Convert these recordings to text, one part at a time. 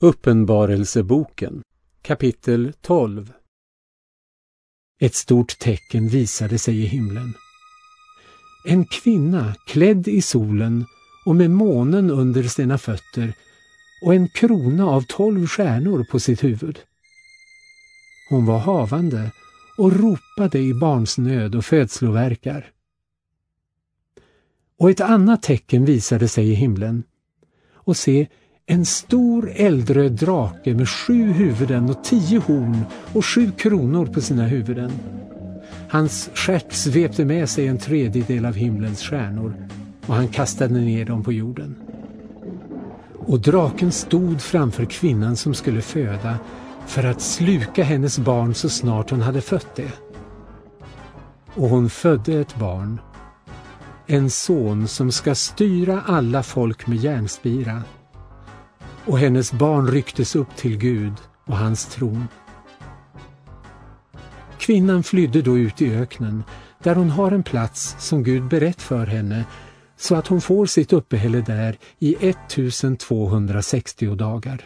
Uppenbarelseboken, kapitel 12. Ett stort tecken visade sig i himlen. En kvinna klädd i solen och med månen under sina fötter och en krona av 12 stjärnor på sitt huvud. Hon var havande och ropade i barnsnöd och födslovärkar. Och ett annat tecken visade sig i himlen. Och se, en stor eldröd drake med 7 huvuden och 10 horn och 7 kronor på sina huvuden. Hans stjärt svepte med sig en tredjedel av himlens stjärnor och han kastade ner dem på jorden. Och draken stod framför kvinnan som skulle föda för att sluka hennes barn så snart hon hade fött det. Och hon födde ett barn, en son som ska styra alla folk med järnspira. Och hennes barn rycktes upp till Gud och hans tron. Kvinnan flydde då ut i öknen, där hon har en plats som Gud berett för henne, så att hon får sitt uppehälle där i 1260 dagar.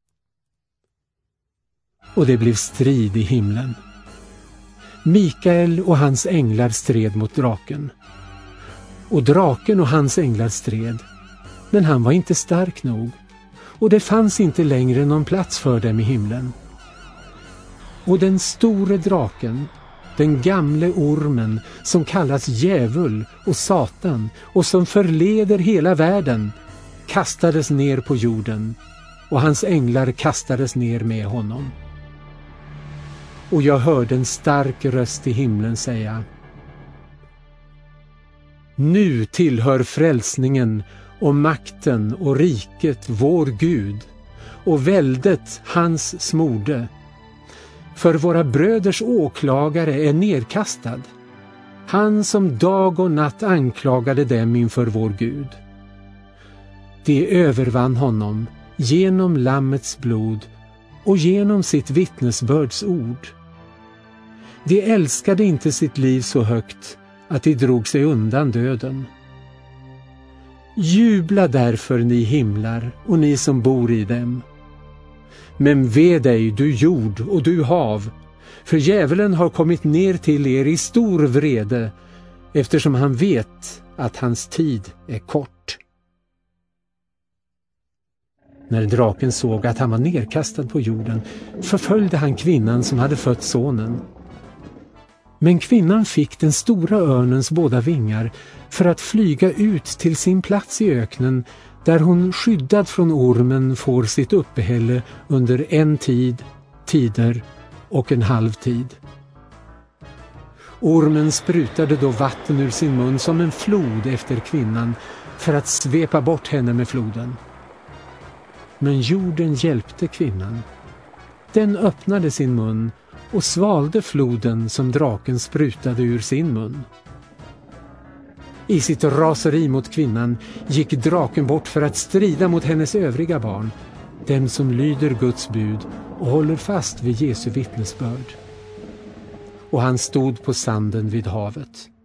Och det blev strid i himlen. Mikael och hans änglar stred mot draken. Och draken och hans änglar stred, men han var inte stark nog. Och det fanns inte längre någon plats för dem i himlen. Och den store draken, den gamle ormen som kallas djävul och Satan och som förleder hela världen, kastades ner på jorden och hans änglar kastades ner med honom. Och jag hörde en stark röst i himlen säga: Nu tillhör frälsningen och makten och riket vår Gud och väldet hans smorde. För våra bröders åklagare är nedkastad, han som dag och natt anklagade dem inför vår Gud. De övervann honom genom lammets blod och genom sitt vittnesbörds ord. De älskade inte sitt liv så högt att de drog sig undan döden. Jubla därför, ni himlar och ni som bor i dem. Men ve dig, du jord och du hav, för djävulen har kommit ner till er i stor vrede, eftersom han vet att hans tid är kort. När draken såg att han var nerkastad på jorden, förföljde han kvinnan som hade fött sonen. Men kvinnan fick den stora örnens båda vingar för att flyga ut till sin plats i öknen, där hon skyddad från ormen får sitt uppehälle under en tider och en halvtid. Ormen sprutade då vatten ur sin mun som en flod efter kvinnan för att svepa bort henne med floden. Men jorden hjälpte kvinnan. Den öppnade sin mun och svalde floden som draken sprutade ur sin mun. I sitt raseri mot kvinnan gick draken bort för att strida mot hennes övriga barn, dem som lyder Guds bud och håller fast vid Jesu vittnesbörd. Och han stod på sanden vid havet.